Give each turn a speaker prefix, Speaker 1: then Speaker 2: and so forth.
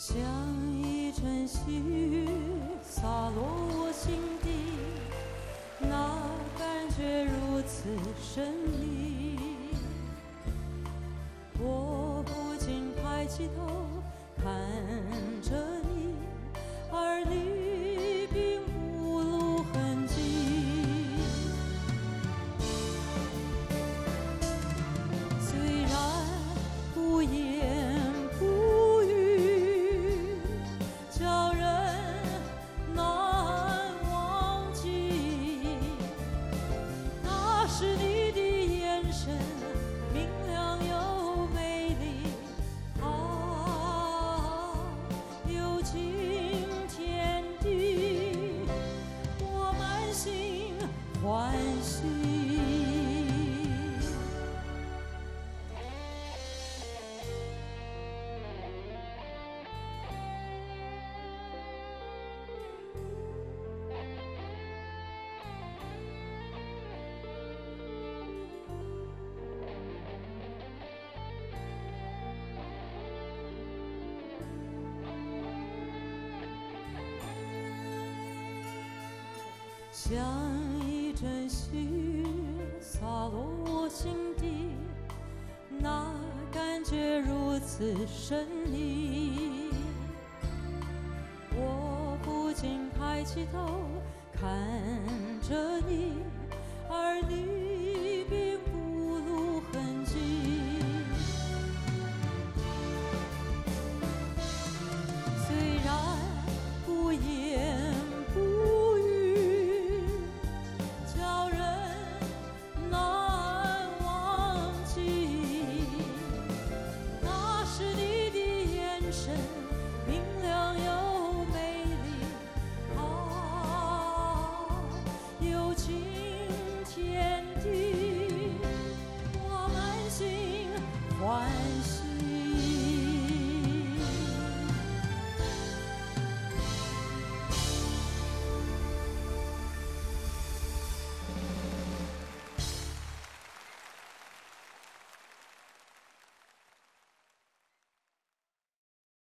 Speaker 1: 像一阵细雨洒落我心底，那感觉如此神秘。我不禁抬起头看着你，而你并不露痕迹。虽然不言不语，叫人难忘记。那是你的眼神，明亮又美丽，流进天地，我满心欢喜。像一阵细雨洒落我心底，那感觉如此神秘。我不禁抬起头看着你，而你并不